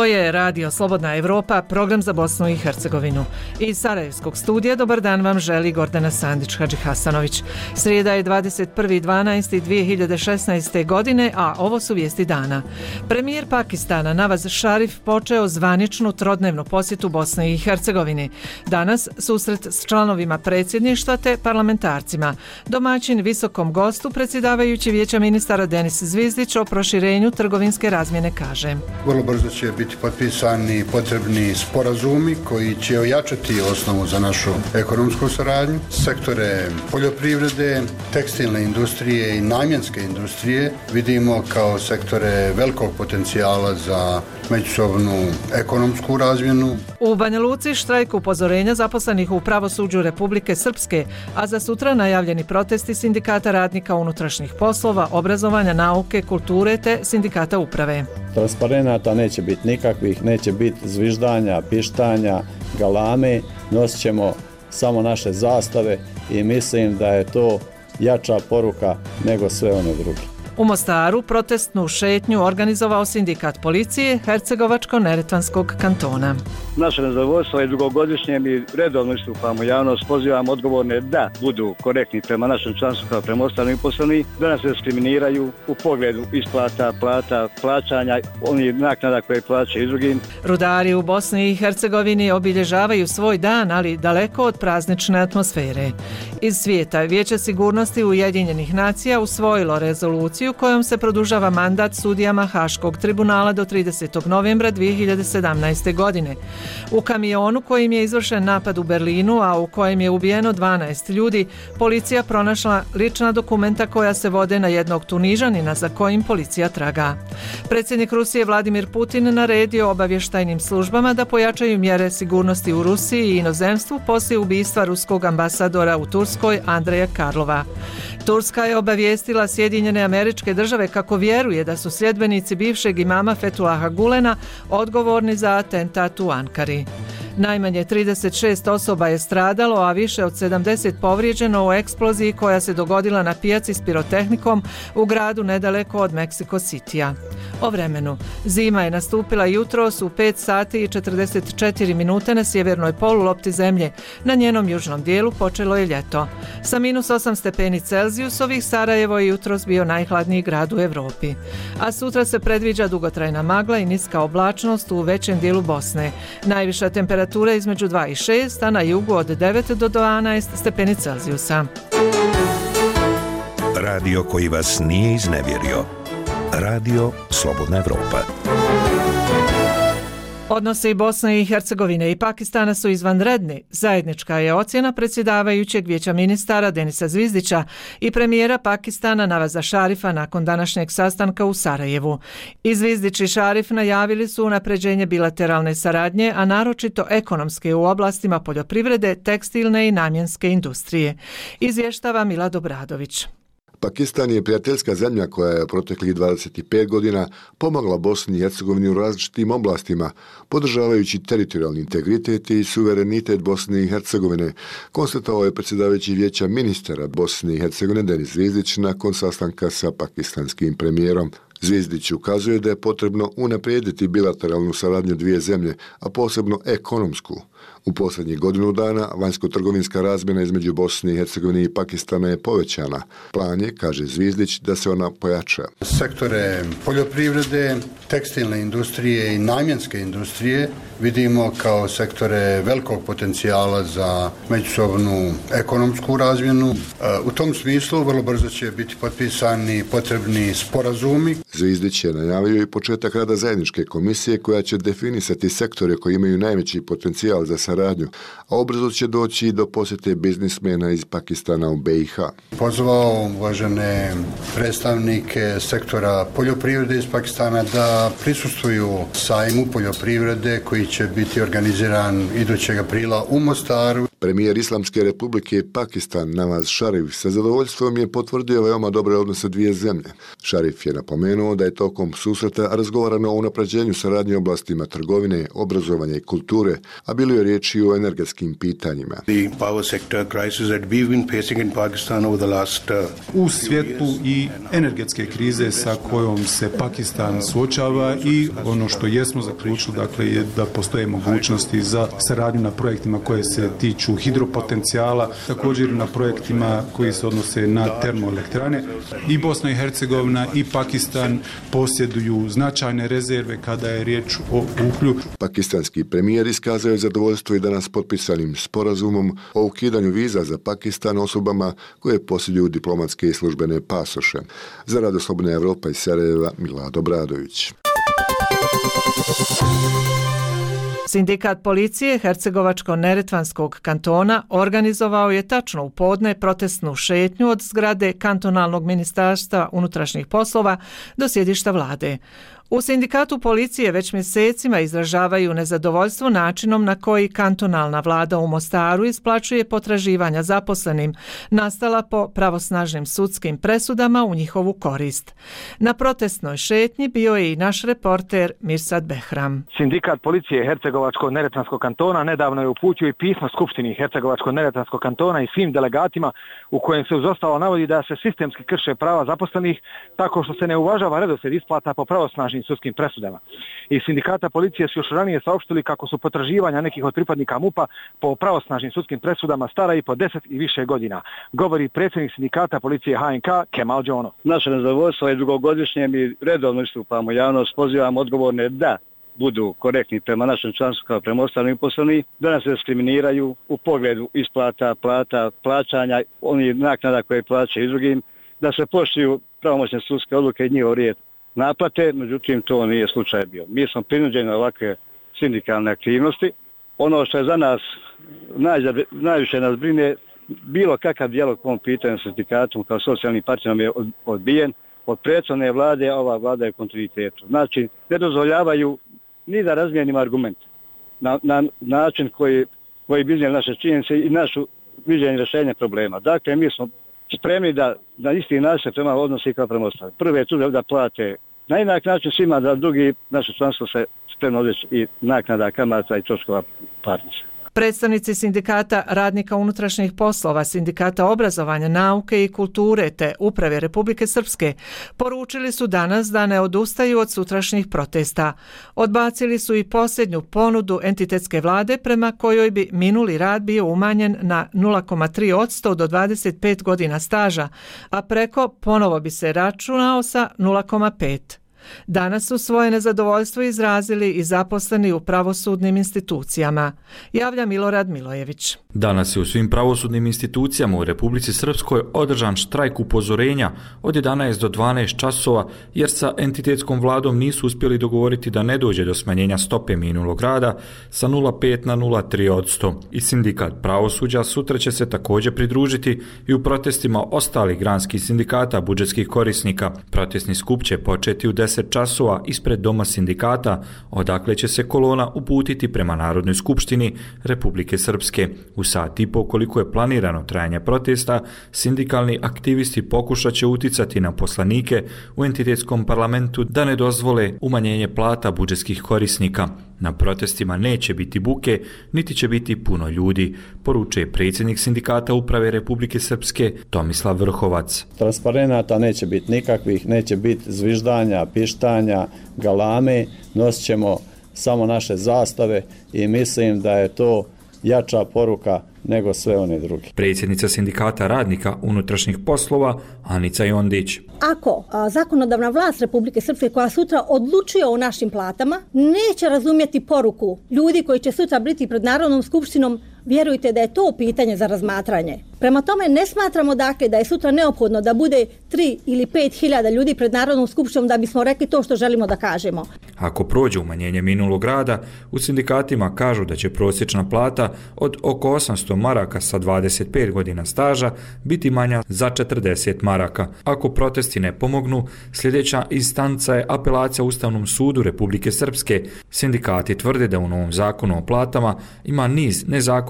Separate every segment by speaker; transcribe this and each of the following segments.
Speaker 1: je Radio Slobodna Evropa, program za Bosnu i Hercegovinu. Iz Sarajevskog studija dobar dan vam želi Gordana Sandić-Hadžihasanović. Srijeda je 21.12.2016. godine, a ovo su vijesti dana. Premijer Pakistana Nawaz Sharif počeo zvaničnu trodnevnu posjetu Bosne i Hercegovini. Danas susret s članovima predsjedništva te parlamentarcima. Domaćin visokom gostu predsjedavajući Vijeća ministara Denis Zvizdić o proširenju trgovinske razmjene kaže.
Speaker 2: Vrlo brzo će biti potpisani potrebni sporazumi koji će ojačati osnovu za našu ekonomsku saradnju. Sektore poljoprivrede, tekstilne industrije i namjenske industrije vidimo kao sektore velikog potencijala za međusobnu ekonomsku razmjenu.
Speaker 1: U Banja Luci štrajk upozorenja zaposlenih u pravosuđu Republike Srpske, a za sutra najavljeni protesti sindikata radnika unutrašnjih poslova, obrazovanja, nauke, kulture te sindikata uprave.
Speaker 3: Transparenata neće biti nikakvih, neće biti zviždanja, pištanja, galame, nosit ćemo samo naše zastave i mislim da je to jača poruka nego sve one druge.
Speaker 1: U Mostaru protestnu šetnju organizovao sindikat policije Hercegovačko-neretvanskog kantona.
Speaker 4: Naše nezadovoljstvo je dugogodišnje, mi redovno istupamo javnost, pozivamo odgovorne da budu korektni prema našem članstvu kao prema ostalim uposlenim, da nas diskriminiraju u pogledu isplata, plata, plaćanja, oni naknada koje plaćaju i drugim.
Speaker 1: Rudari u Bosni i Hercegovini obilježavaju svoj dan, ali daleko od praznične atmosfere. Iz svijeta Vijeće sigurnosti Ujedinjenih nacija usvojilo rezoluciju kojom se produžava mandat sudijama Haškog tribunala do 30. novembra 2017. godine. U kamionu kojim je izvršen napad u Berlinu, a u kojem je ubijeno 12 ljudi, policija pronašla lična dokumenta koja se vode na jednog Tunižanina za kojim policija traga. Predsjednik Rusije Vladimir Putin naredio obavještajnim službama da pojačaju mjere sigurnosti u Rusiji i inozemstvu poslije ubistva ruskog ambasadora u Turskoj Andreja Karlova. Turska je obavijestila Sjedinjene Američke Države kako vjeruje da su sljedbenici bivšeg imama Fethullaha Gulena odgovorni za atentat u Ankari. Najmanje 36 osoba je stradalo, a više od 70 povrijeđeno u eksploziji koja se dogodila na pijaci s pirotehnikom u gradu nedaleko od Mexico Citya. O vremenu. Zima je nastupila jutros u 5 sati i 44 minute na sjevernoj polulopti zemlje. Na njenom južnom dijelu počelo je ljeto. Sa -8 stepeni Celzijusovih Sarajevo je jutros bio najhladniji grad u Europi. A sutra se predviđa dugotrajna magla i niska oblačnost u većem dijelu Bosne. Najviša temperatura između 2 i 6, a na jugu od 9 do 12 stepeni Celzijusa.
Speaker 5: Radio koji vas nije iznevjerio. Radio Slobodna Evropa.
Speaker 1: Odnosi Bosne i Hercegovine i Pakistana su izvanredni. Zajednička je ocjena predsjedavajućeg Vijeća ministara Denisa Zvizdića i premijera Pakistana Nawaza Sharifa nakon današnjeg sastanka u Sarajevu. I Zvizdić i Sharif najavili su unapređenje bilateralne saradnje, a naročito ekonomske u oblastima poljoprivrede, tekstilne i namjenske industrije. Izvještava Milad Obradović.
Speaker 6: Pakistan je prijateljska zemlja koja je proteklih 25 godina pomogla Bosni i Hercegovini u različitim oblastima, podržavajući teritorijalni integritet i suverenitet Bosne i Hercegovine, konstatovao je predsjedavajući Vijeća ministara Bosne i Hercegovine Denis Zvizdić nakon sastanka sa pakistanskim premijerom. Zvizdić ukazuje da je potrebno unaprijediti bilateralnu saradnju dvije zemlje, a posebno ekonomsku. U posljednjih godinu dana vanjsko-trgovinska razmjena između Bosne i Hercegovine i Pakistana je povećana. Plan je, kaže Zvizdić, da se ona pojača.
Speaker 2: Sektore poljoprivrede, tekstilne industrije i namjenske industrije vidimo kao sektore velikog potencijala za međusobnu ekonomsku razmjenu. U tom smislu vrlo brzo će biti potpisani potrebni sporazumi.
Speaker 6: Zvizdić je najavio i početak rada zajedničke komisije koja će definisati sektore koji imaju najveći potencijal za saradnju, a ubrzo će doći do posjete biznismena iz Pakistana u BiH.
Speaker 2: Pozvao uvažene predstavnike sektora poljoprivrede iz Pakistana da prisustvuju sajmu poljoprivrede koji će biti organiziran idućeg aprila u Mostaru.
Speaker 6: Premijer Islamske republike Pakistan Nawaz Sharif sa zadovoljstvom je potvrdio veoma dobre odnose dvije zemlje. Sharif je napomenuo da je tokom susreta razgovarano o unapređenju saradnje u oblastima trgovine, obrazovanja i kulture, a bilo je riječi o energetskim pitanjima.
Speaker 7: U svjetlu i energetske krize sa kojom se Pakistan suočava i ono što jesmo zaključili, dakle, je da postoje mogućnosti za saradnju na projektima koje se tiču hidropotencijala, također na projektima koji se odnose na termoelektrane. I Bosna i Hercegovina i Pakistan posjeduju značajne rezerve kada je riječ o uglju.
Speaker 6: Pakistanski premijer iskazao je zadovoljstvo i danas potpisanim sporazumom o ukidanju viza za Pakistan osobama koje posjeduju diplomatske i službene pasoše. Za Radio Slobodna Evropa iz Sarajeva, Milad Obradović.
Speaker 1: Sindikat policije Hercegovačko-neretvanskog kantona organizovao je tačno u podne protestnu šetnju od zgrade kantonalnog ministarstva unutrašnjih poslova do sjedišta vlade. U sindikatu policije već mjesecima izražavaju nezadovoljstvo načinom na koji kantonalna vlada u Mostaru isplaćuje potraživanja zaposlenim, nastala po pravosnažnim sudskim presudama u njihovu korist. Na protestnoj šetnji bio je i naš reporter Mirsad Behram.
Speaker 8: Sindikat policije Hercegovačko-neretvanskog kantona nedavno je uputio i pismo Skupštini Hercegovačko-neretvanskog kantona i svim delegatima u kojem se uz ostalo navodi da se sistemski krše prava zaposlenih tako što se ne uvažava redoslijed isplata po pravosnažnim sudskim presudama. Iz sindikata policije su još ranije saopštili kako su potraživanja nekih od pripadnika MUP-a po pravosnažnim sudskim presudama stara i po 10 i više godina, govori predsjednik sindikata policije HNK Kemal Džonov.
Speaker 4: Naše nezadovoljstvo je dugogodišnje, mi redovno istupamo javnost, pozivamo odgovorne da budu korektni prema našem članstvu kao prema ostalim uposlenim, da nas diskriminiraju u pogledu isplata, plata, plaćanja, oni naknada koje plaćaju i drugim, da se poštuju pravomoćne sudske odluke i njihov rijed naplate, međutim to nije slučaj bio. Mi smo prinuđeni na ovakve sindikalne aktivnosti. Ono što je za nas najviše nas brine, bilo kakav dijalog po ovom pitanju s sindikatom kao socijalnim partnerom je odbijen. Od prethodne vlade, ova vlada je u kontinuitetu. Znači, ne dozvoljavaju ni da razmijenimo argumente na način koji bi iznijeli naše činjenice i našu viđenje rješenja problema. Dakle, mi smo spremni da na isti način prema odnosi kao prema ostalim. Prve je tu da plate na jednak način svima, da drugi naše članstvo se spremno odreći i naknada, kamata i troškova parnice.
Speaker 1: Predstavnici sindikata radnika unutrašnjih poslova, sindikata obrazovanja, nauke i kulture te Uprave Republike Srpske poručili su danas da ne odustaju od sutrašnjih protesta. Odbacili su i posljednju ponudu entitetske vlade prema kojoj bi minuli rad bio umanjen na 0,3% do 25 godina staža, a preko ponovo bi se računao sa 0,5%. Danas su svoje nezadovoljstvo izrazili i zaposleni u pravosudnim institucijama, javlja Milorad Milojević.
Speaker 9: Danas je u svim pravosudnim institucijama u Republici Srpskoj održan štrajk upozorenja od 11 do 12 časova jer sa entitetskom vladom nisu uspjeli dogovoriti da ne dođe do smanjenja stope minulog rada sa 0,5 na 0,3%. I sindikat pravosuđa sutra će se također pridružiti i u protestima ostalih granskih sindikata budžetskih korisnika. Protestni skup će početi u 10 časova ispred Doma sindikata, odakle će se kolona uputiti prema Narodnoj skupštini Republike Srpske. U sat i po koliko je planirano trajanje protesta, sindikalni aktivisti pokušat će uticati na poslanike u entitetskom parlamentu da ne dozvole umanjenje plata budžetskih korisnika. Na protestima neće biti buke, niti će biti puno ljudi, poručuje predsjednik sindikata Uprave Republike Srpske Tomislav Vrhovac.
Speaker 3: Transparenata neće biti nikakvih, neće biti zviždanja, pištanja, galame, nosit ćemo samo naše zastave i mislim da je to jača poruka nego sve one druge.
Speaker 9: Predsjednica sindikata radnika unutrašnjih poslova Anica Jondić.
Speaker 10: Ako zakonodavna vlast Republike Srpske koja sutra odlučuje o našim platama neće razumjeti poruku ljudi koji će sutra biti pred Narodnom skupštinom, vjerujte da je to pitanje za razmatranje. Prema tome ne smatramo dakle da je sutra neophodno da bude 3 ili 5 hiljada ljudi pred Narodnom skupštinom da bismo rekli to što želimo da kažemo.
Speaker 9: Ako prođe umanjenje minulog rada, u sindikatima kažu da će prosječna plata od oko 800 maraka sa 25 godina staža biti manja za 40 maraka. Ako protesti ne pomognu, sljedeća instanca je apelacija Ustavnom sudu Republike Srpske. Sindikati tvrde da u novom zakonu o platama ima niz nezakonitih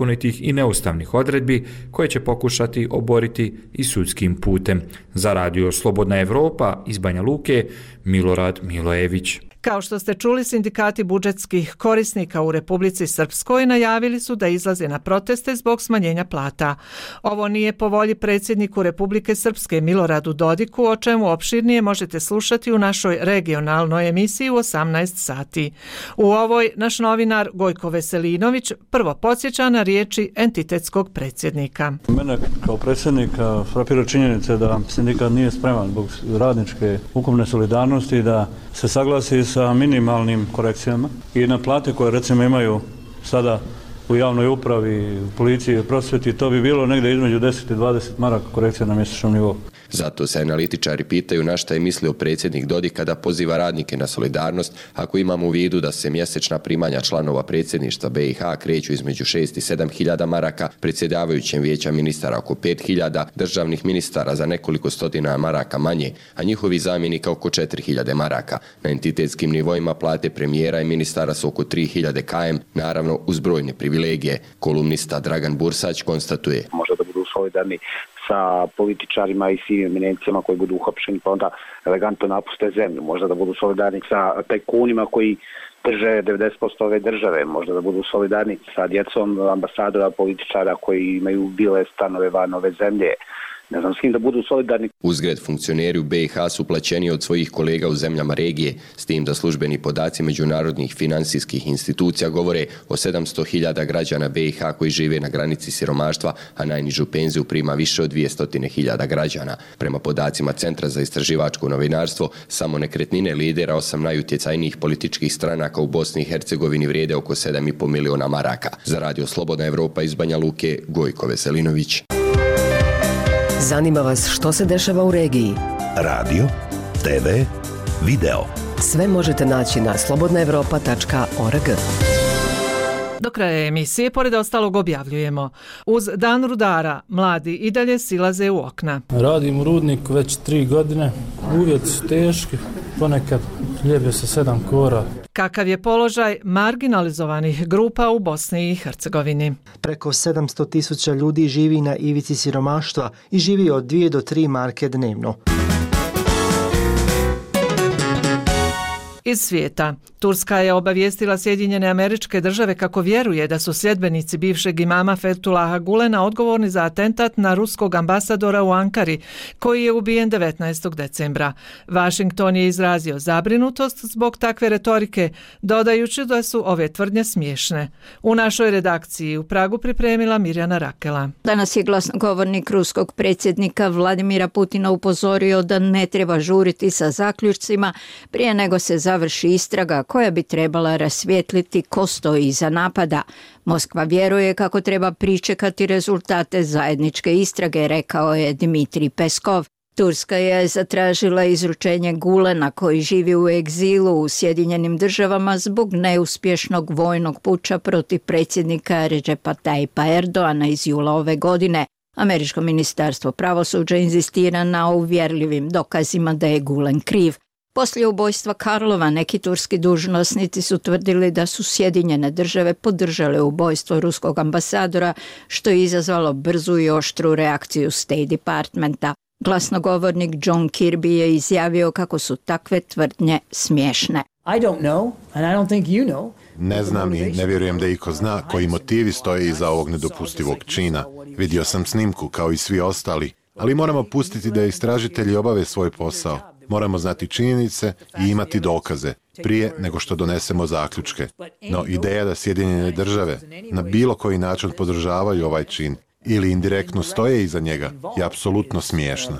Speaker 9: nezakonitih i neustavnih odredbi koje će pokušati oboriti i sudskim putem. Za Radio Slobodna Evropa iz Banja Luke, Milorad Milojević.
Speaker 1: Kao što ste čuli, sindikati budžetskih korisnika u Republici Srpskoj najavili su da izlaze na proteste zbog smanjenja plata. Ovo nije po volji predsjedniku Republike Srpske Miloradu Dodiku, o čemu opširnije možete slušati u našoj regionalnoj emisiji u 18 sati. U ovoj naš novinar Gojko Veselinović prvo podsjeća na riječi entitetskog predsjednika.
Speaker 11: Mene kao predsjednika frapira činjenica da sindikat nije spreman zbog radničke ukupne solidarnosti da se saglasi sa minimalnim korekcijama i na plate koje recimo imaju sada u javnoj upravi, u policiji i prosvjeti, to bi bilo negdje između 10 i 20 maraka korekcija na mjesečnom nivou.
Speaker 12: Zato se analitičari pitaju na šta je mislio predsjednik Dodik kada poziva radnike na solidarnost, ako imamo u vidu da se mjesečna primanja članova predsjedništva BiH kreću između 6 i 7 hiljada maraka, predsjedavajućem vijeća ministara oko 5 hiljada, državnih ministara za nekoliko stotina maraka manje, a njihovi zamjenika oko 4 hiljade maraka. Na entitetskim nivoima plate premijera i ministara su oko 3 hiljade km, naravno uz brojne privilegije. Kolumnista Dragan Bursać konstatuje.
Speaker 13: Možda da budu solidarni sa političarima i svim eminencijama koji budu uhapšeni pa onda elegantno napuste zemlju. Možda da budu solidarni sa tajkunima koji drže 90% ove države. Možda da budu solidarni sa djecom ambasadora, političara koji imaju bile stanove van ove zemlje. Ne znam s kim da budu solidarni.
Speaker 12: Uzgred, funkcioneri u BiH su plaćeni od svojih kolega u zemljama regije, s tim da službeni podaci međunarodnih financijskih institucija govore o 700.000 građana BiH koji žive na granici siromaštva, a najnižu penziju prima više od 200.000 građana. Prema podacima Centra za istraživačko novinarstvo, samo nekretnine lidera 8 najutjecajnijih političkih stranaka u Bosni i Hercegovini vrijede oko 7,5 miliona maraka. Za Radio Slobodna Evropa iz Banja Luke, Gojko Veselinović.
Speaker 14: Zanima vas što se dešava u regiji?
Speaker 5: Radio, TV, video.
Speaker 14: Sve možete naći na slobodnaevropa.org.
Speaker 1: Do kraja emisije, pored ostalog, objavljujemo. Uz dan rudara, mladi i dalje silaze u okna.
Speaker 15: Radim u rudniku već 3 godine. Uvjeti su teški, ponekad ljebio se 7 kora.
Speaker 1: Kakav je položaj marginalizovanih grupa u Bosni i Hercegovini?
Speaker 16: Preko 700.000 ljudi živi na ivici siromaštva i živi od 2 do 3 marke dnevno.
Speaker 1: Iz svijeta. Turska je obavijestila Sjedinjene Američke Države kako vjeruje da su sljedbenici bivšeg imama Fethullaha Gulena odgovorni za atentat na ruskog ambasadora u Ankari, koji je ubijen 19. decembra. Washington je izrazio zabrinutost zbog takve retorike, dodajući da su ove tvrdnje smiješne. U našoj redakciji u Pragu pripremila Mirjana Rakela.
Speaker 17: Danas je glasnogovornik ruskog predsjednika Vladimira Putina upozorio da ne treba žuriti sa zaključcima prije nego se završi istraga koja bi trebala rasvijetliti ko stoji iza napada. Moskva vjeruje kako treba pričekati rezultate zajedničke istrage, rekao je Dmitrij Peskov. Turska je zatražila izručenje Gulena koji živi u egzilu u Sjedinjenim Državama zbog neuspješnog vojnog puča protiv predsjednika Recepa Tayyipa Erdoana iz jula ove godine. Američko ministarstvo pravosuđa inzistira na uvjerljivim dokazima da je Gulen kriv. Poslije ubojstva Karlova neki turski dužnosnici su tvrdili da su Sjedinjene Države podržale ubojstvo ruskog ambasadora, što je izazvalo brzu i oštru reakciju State Departmenta. Glasnogovornik John Kirby je izjavio kako su takve tvrdnje smiješne.
Speaker 18: Ne znam i ne vjerujem da iko zna koji motivi stoje iza ovog nedopustivog čina. Vidio sam snimku kao i svi ostali, ali moramo pustiti da istražitelji obave svoj posao. Moramo znati činjenice i imati dokaze prije nego što donesemo zaključke. No ideja da Sjedinjene Države na bilo koji način podržavaju ovaj čin ili indirektno stoje iza njega je apsolutno smiješna.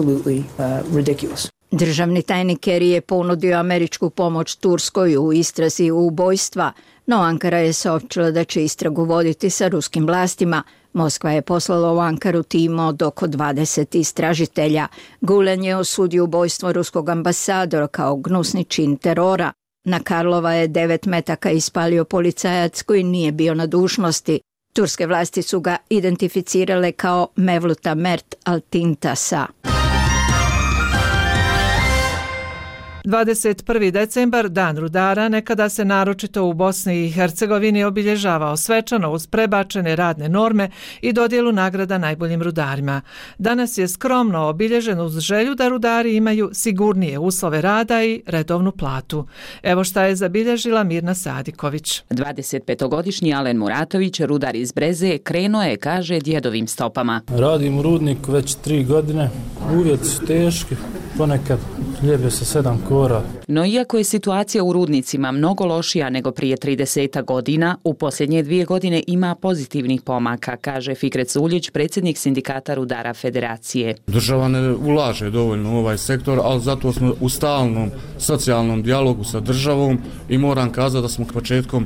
Speaker 17: Državni tajnik Kerry je ponudio američku pomoć Turskoj u istrazi ubojstva, no Ankara je saopćila da će istragu voditi sa ruskim vlastima. Moskva je poslala u Ankaru tim od oko 20 istražitelja. Gulen je osudio ubojstvo ruskog ambasadora kao gnusni čin terora. Na Karlova je 9 metaka ispalio policajac koji nije bio na dužnosti. Turske vlasti su ga identificirale kao Mevluta Mert Altintasa.
Speaker 1: 21. decembar, Dan rudara, nekada se naročito u Bosni i Hercegovini obilježavao svečano uz prebačene radne norme i dodjelu nagrada najboljim rudarima. Danas je skromno obilježen uz želju da rudari imaju sigurnije uslove rada i redovnu platu. Evo šta je zabilježila Mirna Sadiković.
Speaker 19: 25-godišnji Alen Muratović, rudar iz Breze, krenuo je, kaže, djedovim stopama.
Speaker 15: Radim u rudniku već 3 godine, uvjeti su teški, ponekad ljebe se 7 kora.
Speaker 19: No iako je situacija u rudnicima mnogo lošija nego prije 30 godina, u posljednje 2 godine ima pozitivnih pomaka, kaže Fikret Suljić, predsjednik sindikata rudara Federacije.
Speaker 20: Država ne ulaže dovoljno u ovaj sektor, ali zato smo u stalnom socijalnom dijalogu sa državom i moram kazati da smo početkom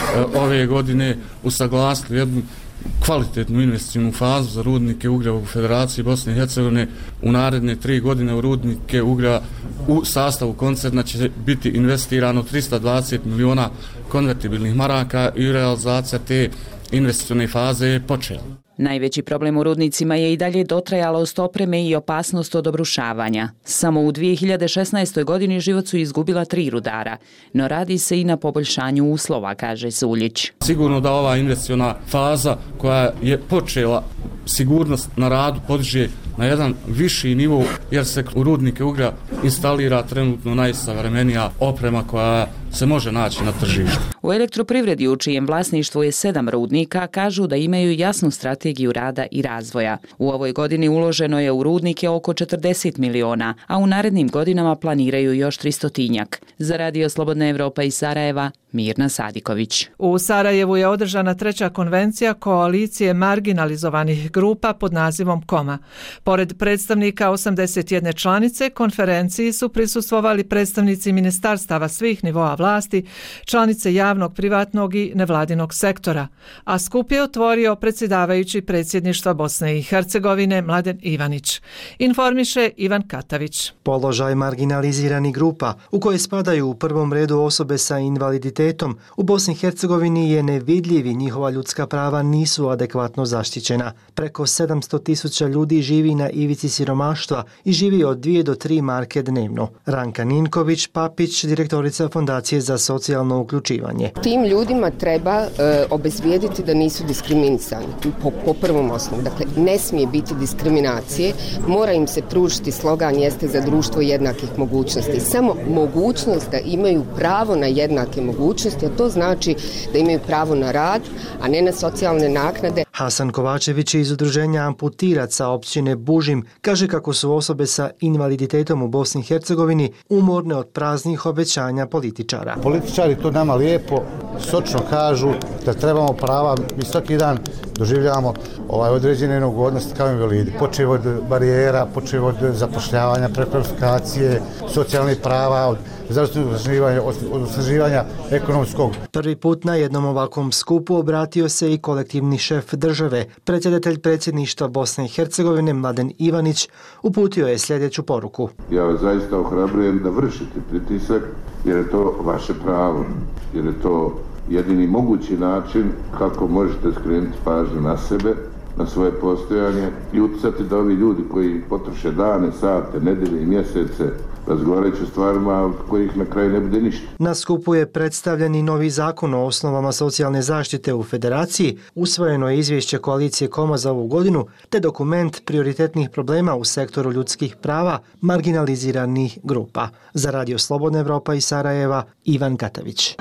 Speaker 20: ove godine usaglasili jednu kvalitetnu investicijnu fazu za rudnike uglja u Federaciji Bosne i Hercegovine. U naredne 3 godine u rudnike uglja u sastavu koncerna će biti investirano 320 miliona konvertibilnih maraka i realizacija te investicijne faze je počela.
Speaker 19: Najveći problem u rudnicima je i dalje dotrajalost opreme i opasnost od obrušavanja. Samo u 2016. godini život su izgubila 3 rudara, no radi se i na poboljšanju uslova, kaže Suljić.
Speaker 20: Sigurno da ova investicijna faza koja je počela sigurnost na radu podiže na jedan viši nivo, jer se u rudnike uglja instalira trenutno najsavremenija oprema koja se može naći na tržištu.
Speaker 19: U elektroprivredi, u čijem vlasništvu je 7 rudnika, kažu da imaju jasnu strategiju rada i razvoja. U ovoj godini uloženo je u rudnike oko 40 miliona, a u narednim godinama planiraju još 300-tinjak. Za Radio Slobodna Evropa iz Sarajeva, Mirna Sadiković.
Speaker 1: U Sarajevu je održana 3. konvencija koalicije marginalizovanih grupa pod nazivom KOMA. Pored predstavnika 81 članice, konferenciji su prisustvovali predstavnici ministarstava svih nivoa vlasti, članice javnog, privatnog i nevladinog sektora, a skup je otvorio predsjedavajući predsjedništva Bosne i Hercegovine Mladen Ivanić. Informiše Ivan Katavić.
Speaker 16: Položaj marginaliziranih grupa, u koje spadaju u prvom redu osobe sa invaliditetom, u Bosni i Hercegovini je nevidljiv i njihova ljudska prava nisu adekvatno zaštićena. Preko 700.000 ljudi živi na ivici siromaštva i živi od 2 do 3 marke dnevno. Ranka Ninković-Papić, direktorica Fondacije za socijalno uključivanje.
Speaker 21: Tim ljudima treba obezbijediti da nisu diskriminisani po prvom osnovu. Dakle, ne smije biti diskriminacije, mora im se pružiti, slogan jeste za društvo jednakih mogućnosti. Samo mogućnost da imaju pravo na jednake mogućnosti, a to znači da imaju pravo na rad, a ne na socijalne naknade.
Speaker 16: Hasan Kovačević iz udruženja Amputiraca općine Bužim kaže kako su osobe sa invaliditetom u Bosni i Hercegovini umorne od praznih obećanja političara.
Speaker 22: Političari to nama lijepo, sočno kažu da trebamo prava. Mi svaki dan doživljavamo određene neugodnosti kao invalidi. Počev od barijera, počev od zapošljavanja, prekvalifikacije, socijalnih prava, od zdravstvenog osnaživanja ekonomskog.
Speaker 16: Prvi put na jednom ovakvom skupu obratio se i kolektivni šef države. Predsjedatelj predsjedništva Bosne i Hercegovine Mladen Ivanić uputio je sljedeću poruku.
Speaker 23: Ja vas zaista ohrabrujem da vršite pritisak jer je to vaše pravo, jer je to jedini mogući način kako možete skrenuti pažnju na sebe, na svoje postojanje i utjecati da ovi ljudi koji potroše dane, sate, nedelje i mjesece razgovarajući o stvarima od kojih na kraju ne bude ništa.
Speaker 16: Na skupu je predstavljen i novi zakon o osnovama socijalne zaštite u Federaciji, usvojeno je izvješće koalicije KOMA za ovu godinu, te dokument prioritetnih problema u sektoru ljudskih prava marginaliziranih grupa. Za Radio Slobodna Evropa iz Sarajeva, Ivan Katavić.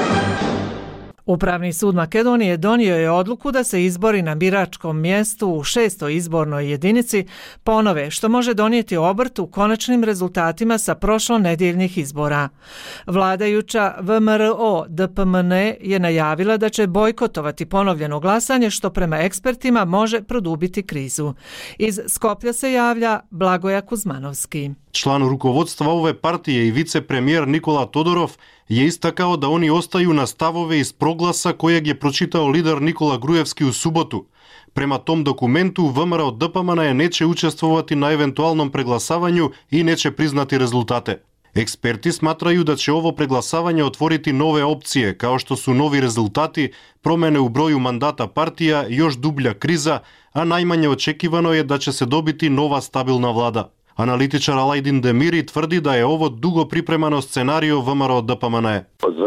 Speaker 1: Upravni sud Makedonije donio je odluku da se izbori na biračkom mjestu u 6. izbornoj jedinici ponove, što može donijeti obrt u konačnim rezultatima sa prošlonedjeljnih izbora. Vladajuća VMRO DPMN je najavila da će bojkotovati ponovljeno glasanje, što prema ekspertima može produbiti krizu. Iz Skoplja se javlja Blagoja Kuzmanovski.
Speaker 24: Član rukovodstva ove partije i vicepremijer Nikola Todorov je istakao da oni ostaju na stavove iz proglasa kojeg je pročitao lider Nikola Grujevski u subotu. Prema tom dokumentu VMRO DPMN neće učestvovati na eventualnom preglasavanju i neće priznati rezultate. Eksperti smatraju da će ovo preglasavanje otvoriti nove opcije, kao što su novi rezultati, promjene u broju mandata partija, još dublja kriza, a najmanje očekivano je da će se dobiti nova stabilna vlada. Analitičar Alajdin Demiri tvrdi da je ovo dugo pripremano scenario VMRO DPMNE.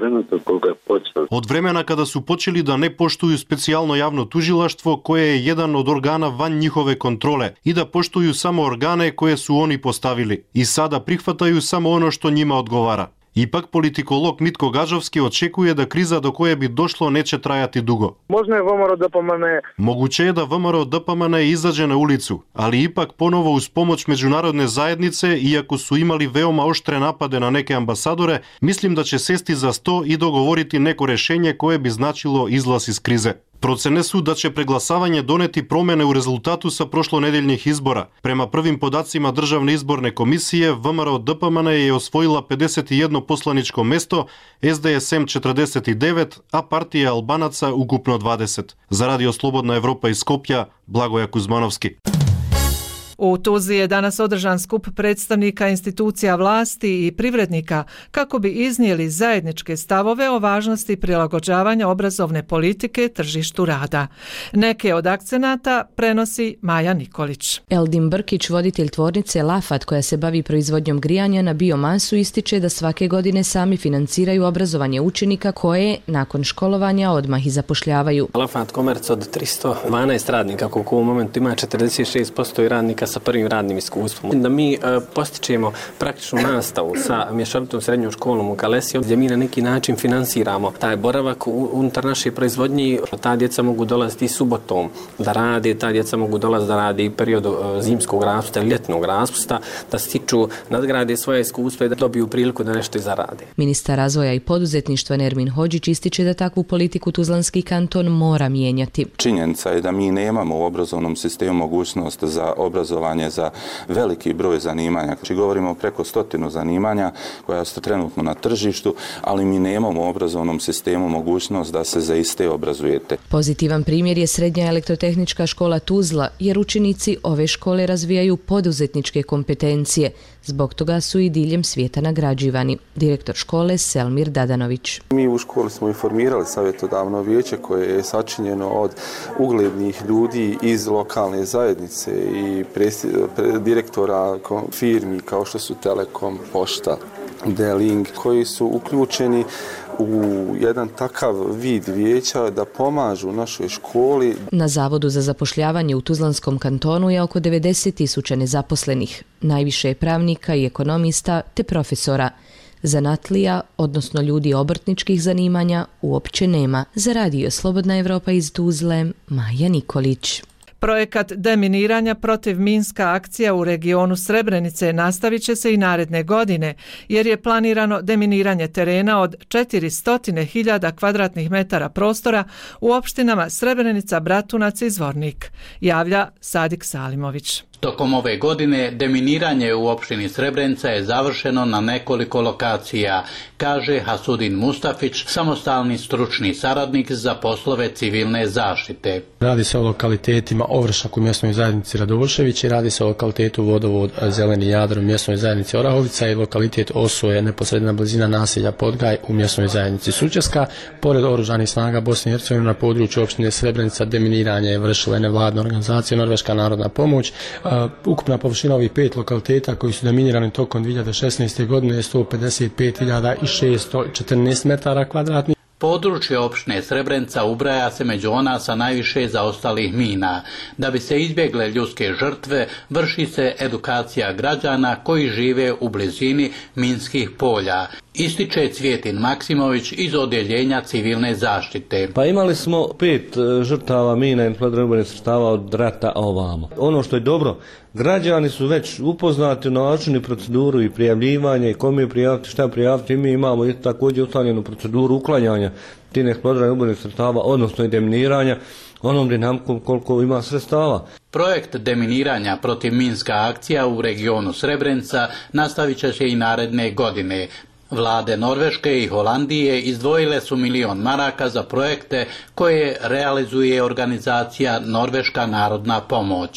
Speaker 24: Od vremena kada su počeli da ne poštuju specijalno javno tužilaštvo koje je jedan od organa van njihove kontrole i da poštuju samo organe koje su oni postavili i sada prihvataju samo ono što njima odgovara. Ipak politikolog Mitko Gažovski očekuje da kriza do koje bi došlo neće trajati dugo. Moguće je da VMRO DPMNE izađe na ulicu, ali ipak ponovo uz pomoć međunarodne zajednice, iako su imali veoma oštre napade na neke ambasadore, mislim da će sesti za sto i dogovoriti neko rješenje koje bi značilo izlaz iz krize. Procene su da će preglasavanje doneti promjene u rezultatu sa prošlonedeljnih izbora. Prema prvim podacima Državne izborne komisije, VMRO DPMNE je osvojila 51 poslaničko mesto, SDSM 49, a partija Albanaca ukupno 20. Za Radio Slobodna Evropa iz Skopja, Blagoja Kuzmanovski.
Speaker 1: U Tuzli je danas održan skup predstavnika institucija vlasti i privrednika kako bi iznijeli zajedničke stavove o važnosti prilagođavanja obrazovne politike tržištu rada. Neke od akcenata prenosi Maja Nikolić.
Speaker 2: Eldin Brkić, voditelj tvornice Lafat koja se bavi proizvodnjom grijanja na biomasu, ističe da svake godine sami financiraju obrazovanje učenika koje nakon školovanja odmah i zapošljavaju.
Speaker 6: Lafat Komerc od 312 radnika, koliko u momentu ima 46% radnika sa prvim radnim iskustvom. Da mi postičemo praktičnu nastavu sa mješovitom srednjom školom u Kalesiju, gdje mi na neki način finansiramo taj boravak unutar naše proizvodnje. Ta djeca mogu dolaziti i subotom da rade, ta djeca mogu dolaziti da rade i periodu zimskog raspusta, ljetnog raspusta, da stiču, nadgrade svoje iskustva i da dobiju priliku da nešto i zarade.
Speaker 2: Ministar razvoja i poduzetništva Nermin Hodžić ističe da takvu politiku Tuzlanski kanton mora mijenjati.
Speaker 7: Činjenica je da mi nemamo u obrazovnom sistemu mogućnost za obrazovanje za veliki broj zanimanja. Znači, govorimo o preko 100 zanimanja koja su trenutno na tržištu, ali mi nemamo u obrazovnom sistemu mogućnost da se za iste obrazujete.
Speaker 2: Pozitivan primjer je Srednja elektrotehnička škola Tuzla, jer učenici ove škole razvijaju poduzetničke kompetencije. Zbog toga su i diljem svijeta nagrađivani. Direktor škole Selmir Dadanović.
Speaker 8: Mi u školi smo informirali savjetodavno vijeće koje je sačinjeno od uglednih ljudi iz lokalne zajednice i direktora firmi kao što su Telekom, Pošta, D-Link, koji su uključeni u jedan takav vid vijeća da pomažu našoj školi.
Speaker 2: Na Zavodu za zapošljavanje u Tuzlanskom kantonu je oko 90.000 nezaposlenih. Najviše je pravnika i ekonomista te profesora. Zanatlija, odnosno ljudi obrtničkih zanimanja, uopće nema. Za Radio Slobodna Evropa iz Tuzle, Maja Nikolić.
Speaker 1: Projekat deminiranja protiv minska akcija u regionu Srebrenice nastavit će se i naredne godine, jer je planirano deminiranje terena od 400.000 kvadratnih metara prostora u opštinama Srebrenica, Bratunac i Zvornik, javlja Sadik Salimović.
Speaker 25: Tokom ove godine deminiranje u opštini Srebrenica je završeno na nekoliko lokacija, kaže Hasudin Mustafić, samostalni stručni saradnik za poslove civilne zaštite.
Speaker 26: Radi se o lokalitetima Ovršak u mjesnoj zajednici Radošević i radi se o lokalitetu Vodovod Zeleni Jadro u mjesnoj zajednici Orahovica i lokalitet Osoje, neposredna blizina naselja Podgaj u mjesnoj zajednici Sučeska. Pored oružanih snaga Bosne i Hercegovine na području opštine Srebrenica deminiranje je vršila nevladna organizacija Norveška narodna pomoć. Ukupna površina ovih 5 lokaliteta koji su deminirani tokom 2016. godine je 155.614 metara kvadratnih.
Speaker 25: Područje opštine Srebrenica ubraja se među ona sa najviše zaostalih mina. Da bi se izbjegle ljudske žrtve, vrši se edukacija građana koji žive u blizini minskih polja. Ističe Cvjetin Maksimović iz odjeljenja civilne zaštite.
Speaker 27: Pa imali smo 5 žrtava mina i eksplozivnih sredstava od rata ovamo. Ono što je dobro, građani su već upoznati na način i proceduru i prijavljivanje i kome prijaviti, šta prijaviti. Mi imamo također ustaljenu proceduru uklanjanja tih eksplozivnih sredstava, odnosno i deminiranja onom dinamikom koliko ima sredstava.
Speaker 25: Projekt deminiranja protiv minska akcija u regionu Srebrenica nastavit će se i naredne godine. Vlade Norveške i Holandije izdvojile su 1 milion maraka za projekte koje realizuje organizacija Norveška narodna pomoć.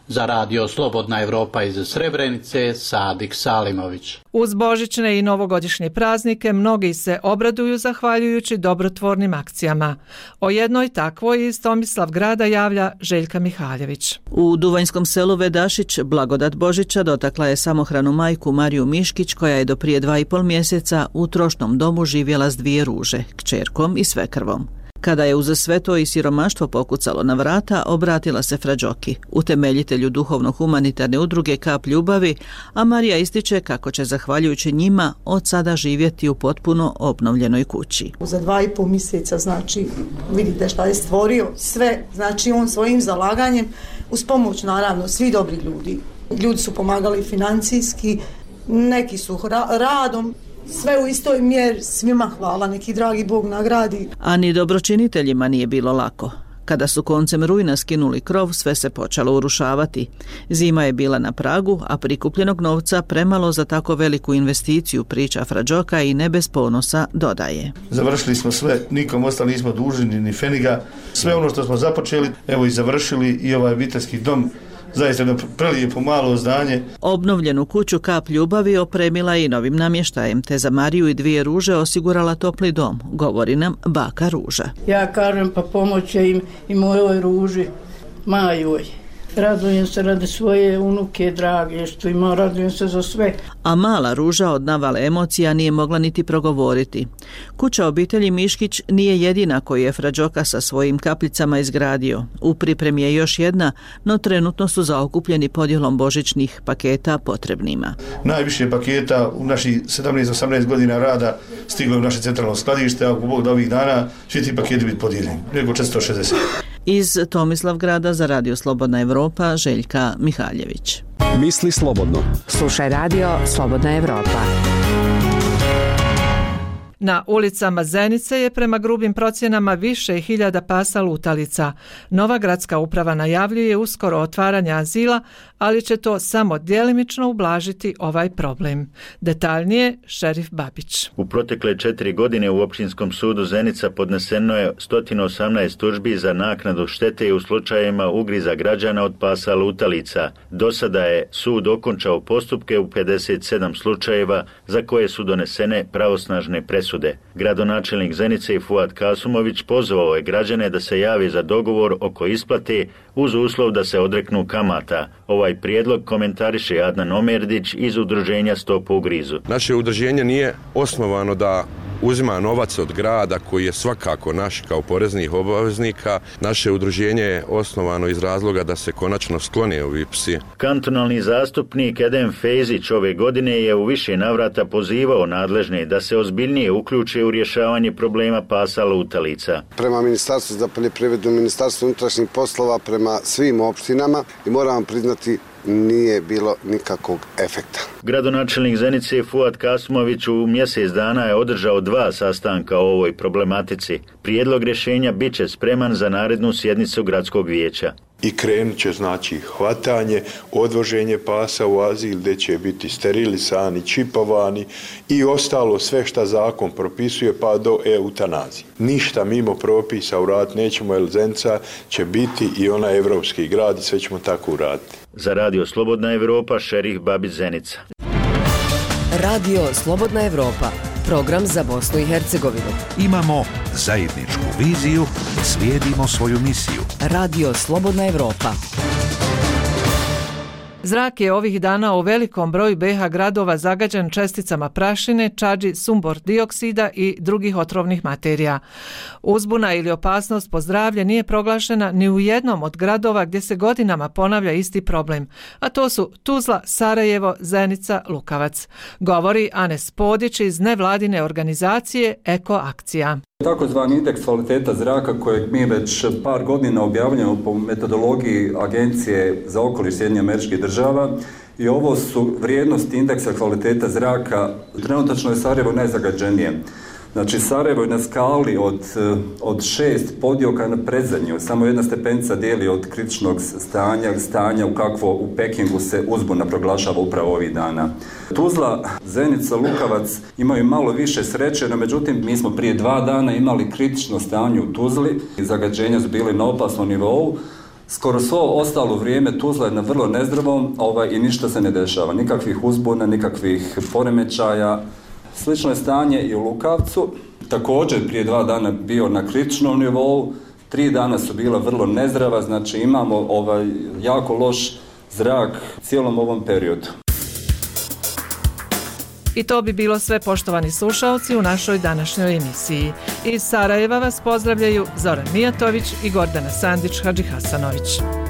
Speaker 25: Za radio Slobodna Evropa iz Srebrenice, Sadik Salimović.
Speaker 1: Uz božićne i novogodišnje praznike mnogi se obraduju zahvaljujući dobrotvornim akcijama. O jednoj takvoj iz Tomislavgrada javlja Željka Mihaljević.
Speaker 3: U duvanjskom selu Vedašić blagodat Božića dotakla je samohranu majku Mariju Miškić, koja je do prije 2,5 mjeseca u trošnom domu živjela s 2 ruže, kćerkom i svekrvom. Kada je uz sve to i siromaštvo pokucalo na vrata, obratila se Fra Đoki, utemeljitelju duhovno-humanitarne udruge Kap ljubavi, a Marija ističe kako će zahvaljujući njima od sada živjeti u potpuno obnovljenoj kući.
Speaker 4: Za 2,5 mjeseca, znači, vidite šta je stvorio sve, znači on svojim zalaganjem, uz pomoć naravno svi dobri ljudi. Ljudi su pomagali financijski, neki su radom, sve u istoj mjeri, svima hvala, neki dragi Bog nagradi.
Speaker 3: A ni dobročiniteljima nije bilo lako. Kada su koncem rujna skinuli krov, sve se počelo urušavati. Zima je bila na pragu, a prikupljenog novca premalo za tako veliku investiciju, priča Fra Đoka i ne bez ponosa dodaje.
Speaker 9: Završili smo sve, nikom ostali nismo dužni ni feniga. Sve ono što smo započeli, evo i završili, i ovaj obiteljski dom, zaista jedno prelijepo malo zdanje.
Speaker 3: Obnovljenu kuću Kap ljubavi opremila i novim namještajem, te za Mariju i 2 ruže osigurala topli dom, govori nam baka Ruža.
Speaker 10: Ja kažem pa pomoće im i mojoj Ruži, Majoj. Radujem se radi svoje unuke drage što ima, radujem se za sve.
Speaker 3: A mala Ruža od navale emocija nije mogla niti progovoriti. Kuća obitelji Miškić nije jedina koju je Fra Đoka sa svojim kapljicama izgradio. U pripremi je još jedna, no trenutno su zaokupljeni podjelom božićnih paketa potrebnima.
Speaker 9: Najviše paketa u naših 17-18 godina rada stiglo u naše centralno skladište, a ako Bog da ovih dana svi ti paketi biti podijeljeni, nego 460.
Speaker 3: Iz Tomislavgrada za radio Slobodna Evropa, Željka Mihaljević.
Speaker 11: Misli slobodno.
Speaker 14: Slušaj radio Slobodna Evropa.
Speaker 1: Na ulicama Zenice je prema grubim procjenama više hiljada pasa lutalica. Nova gradska uprava najavljuje uskoro otvaranje azila, ali će to samo djelimično ublažiti ovaj problem. Detaljnije, šerif Babić.
Speaker 12: U protekle 4 godine u Općinskom sudu Zenica podneseno je 118 tužbi za naknadu štete u slučajevima ugriza građana od pasa lutalica. Do sada je sud okončao postupke u 57 slučajeva za koje su donesene pravosnažne presude. Gradonačelnik Zenice Fuad Kasumović pozvao je građane da se jave za dogovor oko isplate uz uslov da se odreknu kamata. Ovaj prijedlog komentariše Adnan Omerdić iz udruženja Stop ugrizu.
Speaker 13: Naše udruženje nije osnovano da uzima novac od grada koji je svakako naš kao poreznih obaveznika. Naše udruženje je osnovano iz razloga da se konačno sklone ovi psi.
Speaker 12: Kantonalni zastupnik Edem Fejzić ove godine je u više navrata pozivao nadležne da se ozbiljnije uključe u rješavanje problema pasa lutalica.
Speaker 28: Prema Ministarstvu za poljoprivredu, Ministarstvu unutrašnjih poslova, prema svim opštinama, i moram priznati, nije bilo nikakvog efekta.
Speaker 12: Gradonačelnik Zenice Fuad Kasumović u mjesec dana je održao 2 sastanka o ovoj problematici. Prijedlog rješenja bit će spreman za narednu sjednicu gradskog vijeća.
Speaker 29: I krenut će znači hvatanje, odvoženje pasa u azil gdje će biti sterilisani, čipovani i ostalo sve što zakon propisuje pa do eutanazije. Ništa mimo propisa uraditi nećemo, jer Zenica će biti i ona evropski grad i sve ćemo tako uraditi.
Speaker 12: Za radio Slobodna Evropa, šerif Babić Zenica.
Speaker 14: Radio Slobodna Evropa, program za Bosnu i Hercegovinu.
Speaker 5: Imamo zajedničku viziju, slijedimo svoju misiju.
Speaker 14: Radio Slobodna Evropa.
Speaker 1: Zrak je ovih dana u velikom broju BiH gradova zagađen česticama prašine, čađi, sumbor dioksida i drugih otrovnih materija. Uzbuna ili opasnost po zdravlje nije proglašena ni u jednom od gradova gdje se godinama ponavlja isti problem, a to su Tuzla, Sarajevo, Zenica, Lukavac. Govori Anes Podić iz nevladine organizacije Eko Akcija.
Speaker 30: Takozvani indeks kvaliteta zraka kojeg mi već par godina objavljamo po metodologiji Agencije za okoliš SAD-a, i ovo su vrijednosti indeksa kvaliteta zraka. Trenutačno je Sarajevo najzagađenije. Znači, Sarajevo je na skali od 6 podioka na predzadnju. Samo jedna stepenica dijeli od kritičnog stanja u kakvo u Pekingu se uzbuna proglašava upravo ovih dana. Tuzla, Zenica, Lukavac imaju malo više sreće, no međutim mi smo prije 2 dana imali kritično stanje u Tuzli. Zagađenja su bili na opasnom nivou. Skoro svo ostalo vrijeme Tuzla je na vrlo nezdravom i ništa se ne dešava. Nikakvih uzbuna, nikakvih poremećaja. Slično je stanje i u Lukavcu. Također prije 2 dana bio na kritičnom nivou. 3 dana su bila vrlo nezdrava, znači imamo jako loš zrak cijelom ovom periodu.
Speaker 1: I to bi bilo sve, poštovani slušalci, u našoj današnjoj emisiji. Iz Sarajeva vas pozdravljaju Zoran Mijatović i Gordana Sandić-Hadžihasanović.